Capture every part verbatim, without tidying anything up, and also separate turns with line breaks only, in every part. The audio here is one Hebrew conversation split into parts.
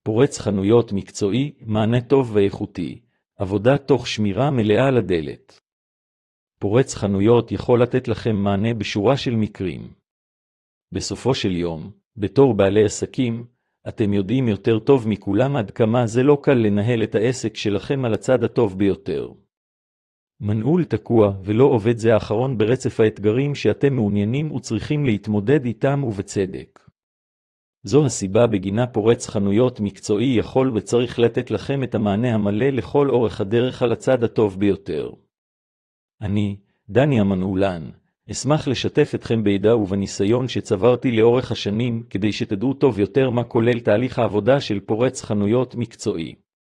פורץ חנויות מקצועי, מענה טוב ואיכותי, עבודה תוך שמירה מלאה על הדלת. פורץ חנויות יכול לתת לכם מענה בשורה של מקרים. בסופו של יום, בתור בעלי עסקים, אתם יודעים יותר טוב מכולם עד כמה זה לא קל לנהל את העסק שלכם על הצד הטוב ביותר. מנעול תקוע ולא עובד זה האחרון ברצף האתגרים שאתם מעוניינים וצריכים להתמודד איתם ובצדק. זו הסיבה בגינה פורץ חנויות מקצועי יכול וצריך לתת לכם את המענה המלא לכל אורך הדרך על הצד הטוב ביותר. אני, דני המנעולן, אשמח לשתף אתכם בידע ובניסיון שצברתי לאורך השנים כדי שתדעו טוב יותר מה כולל תהליך העבודה של פורץ חנויות מקצועי.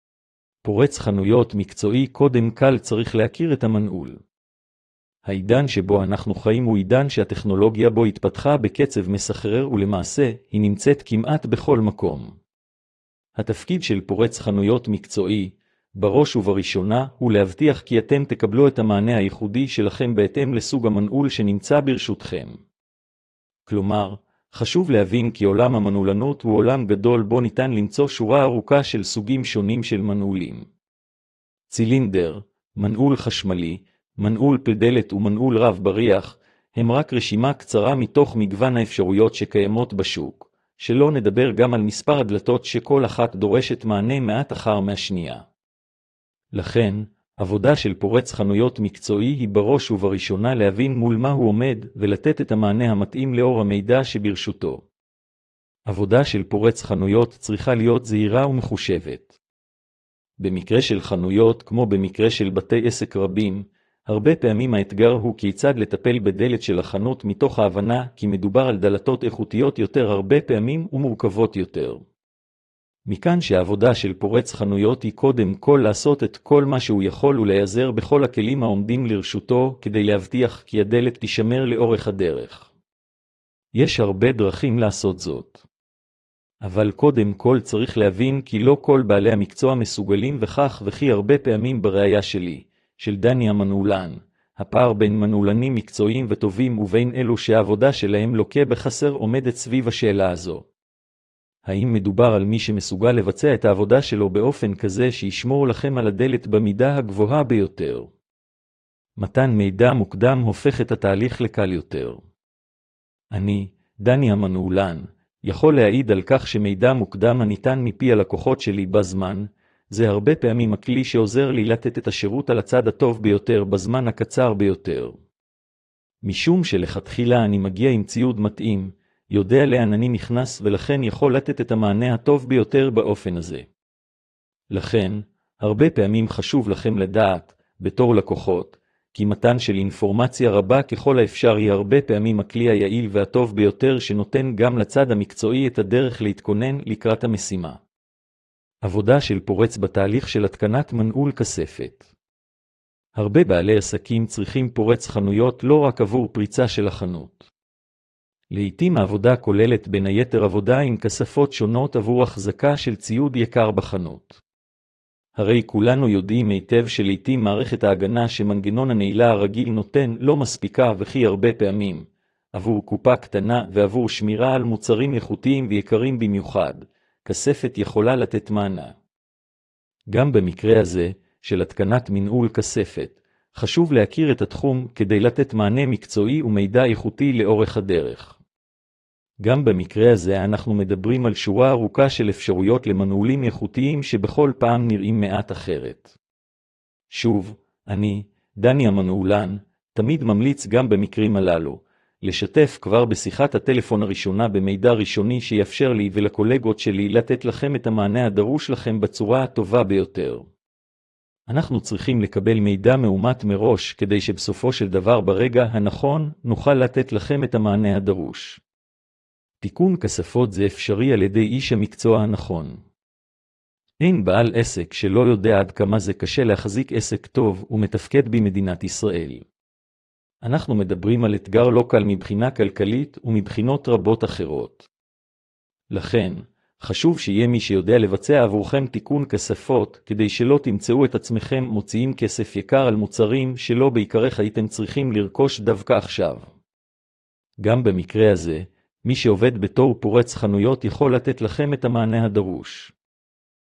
פורץ חנויות מקצועי קודם כל צריך להכיר את המנעול. העידן שבו אנחנו חיים הוא עידן שהטכנולוגיה בו התפתחה בקצב מסחרר ולמעשה היא נמצאת כמעט בכל מקום. התפקיד של פורץ חנויות מקצועי, בראש ובראשונה, הוא להבטיח כי אתם תקבלו את המענה הייחודי שלכם בהתאם לסוג המנעול שנמצא ברשותכם. כלומר, חשוב להבין כי עולם המנעולנות הוא עולם גדול בו ניתן למצוא שורה ארוכה של סוגים שונים של מנעולים. צילינדר, מנעול חשמלי, מנעול פדלת ומנעול רב בריח, הם רק רשימה קצרה מתוך מגוון האפשרויות שקיימות בשוק, שלא נדבר גם על מספר הדלתות שכל אחת דורשת מענה מעט אחר מהשנייה. לכן, עבודה של פורץ חנויות מקצועי היא בראש ובראשונה להבין מול מה הוא עומד ולתת את המענה המתאים לאור המידע שברשותו. עבודה של פורץ חנויות צריכה להיות זהירה ומחושבת. במקרה של חנויות, כמו במקרה של בתי עסק רבים, הרבה פעמים האתגר הוא כיצד לטפל בדלת של החנות מתוך ההבנה כי מדובר על דלתות איכותיות יותר הרבה פעמים ומורכבות יותר. מכאן שהעבודה של פורץ חנויות היא קודם כל לעשות את כל מה שהוא יכול ולהיעזר בכל הכלים העומדים לרשותו כדי להבטיח כי הדלת תישמר לאורך הדרך. יש הרבה דרכים לעשות זאת. אבל קודם כל צריך להבין כי לא כל בעלי המקצוע מסוגלים וכך וכי הרבה פעמים בראייה שלי, של דני המנעולן, הפער בין מנעולנים מקצועיים וטובים ובין אלו שהעבודה שלהם לוקה בחסר עומדת סביב השאלה הזו. האם מדובר על מי שמסוגל לבצע את העבודה שלו באופן כזה שישמור לכם על הדלת במידה הגבוהה ביותר? מתן מידע מוקדם הופך את התהליך לקל יותר. אני, דני המנעולן, יכול להעיד על כך שמידע מוקדם הניתן מפי הלקוחות שלי בזמן, זה הרבה פעמים הכלי שעוזר לי לתת את השירות על הצד הטוב ביותר בזמן הקצר ביותר. משום שלכתחילה אני מגיע עם ציוד מתאים, יודע לאן אני נכנס ולכן יכול לתת את המענה הטוב ביותר באופן הזה. לכן, הרבה פעמים חשוב לכם לדעת, בתור לקוחות, כי מתן של אינפורמציה רבה ככל האפשר היא הרבה פעמים הכלי היעיל והטוב ביותר שנותן גם לצד המקצועי את הדרך להתכונן לקראת המשימה. עבודה של פורץ בתהליך של התקנת מנעול כספת. הרבה בעלי עסקים צריכים פורץ חנויות לא רק עבור פריצה של החנות. לעתים העבודה כוללת בין היתר עבודה עם כספות שונות עבור החזקה של ציוד יקר בחנות. הרי כולנו יודעים היטב שלעתים מערכת ההגנה שמנגנון הנעילה הרגיל נותן לא מספיקה וכי הרבה פעמים, עבור קופה קטנה ועבור שמירה על מוצרים איכותיים ויקרים במיוחד, כספת יכולה לתת מענה. גם במקרה הזה, של התקנת מנעול כספת, חשוב להכיר את התחום כדי לתת מענה מקצועי ומידע איכותי לאורך הדרך. גם במקרה הזה אנחנו מדברים על שורה ארוכה של אפשרויות למנעולים איכותיים שבכל פעם נראים מעט אחרת. שוב, אני, דני המנעולן, תמיד ממליץ גם במקרים הללו, לשתף כבר בשיחת הטלפון הראשונה במידע ראשוני שיאפשר לי ולקולגות שלי לתת לכם את המענה הדרוש לכם בצורה הטובה ביותר. אנחנו צריכים לקבל מידע מאומת מראש כדי שבסופו של דבר ברגע הנכון נוכל לתת לכם את המענה הדרוש. תיקון כספות זה אפשרי על ידי איש המקצוע הנכון. אין בעל עסק שלא יודע עד כמה זה קשה להחזיק עסק טוב ומתפקד במדינת ישראל. אנחנו מדברים על אתגר לא קל מבחינה כלכלית ומבחינות רבות אחרות. לכן, חשוב שיהיה מי שיודע לבצע עבורכם תיקון כספות כדי שלא תמצאו את עצמכם מוציאים כסף יקר על מוצרים שלא בעיקרך הייתם צריכים לרכוש דווקא עכשיו. גם במקרה הזה, מי שעובד בתור פורץ חנויות יכול לתת לכם את המענה הדרוש.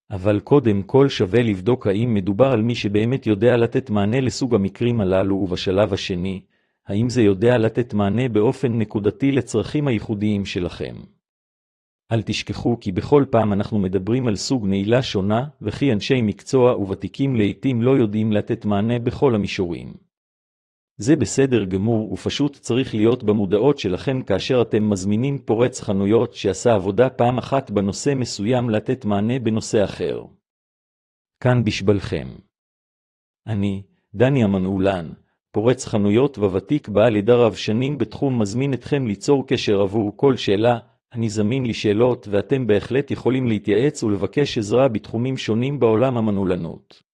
אבל קודם כל שווה לבדוק האם מדובר על מי שבאמת יודע לתת מענה לסוג המקרים הללו, ובשלב השני, האם זה יודע לתת מענה באופן נקודתי לצרכים הייחודיים שלכם. אל תשכחו כי בכל פעם אנחנו מדברים על סוג נעילה שונה, וכי אנשי מקצוע וותיקים לעתים לא יודעים לתת מענה בכל המישורים. זה בסדר גמור, ופשוט צריך להיות במודעות שלכם כאשר אתם מזמינים פורץ חנויות שעשה עבודה פעם אחת בנושא מסוים לתת מענה בנושא אחר. כאן בשבילכם. אני, דני המנעולן, פורץ חנויות וותיק בעל ידע רב שנים בתחום, מזמין אתכם ליצור קשר עבור כל שאלה. אני זמין לשאלות, ואתם בהחלט יכולים להתייעץ ולבקש עזרה בתחומים שונים בעולם המנעולנות.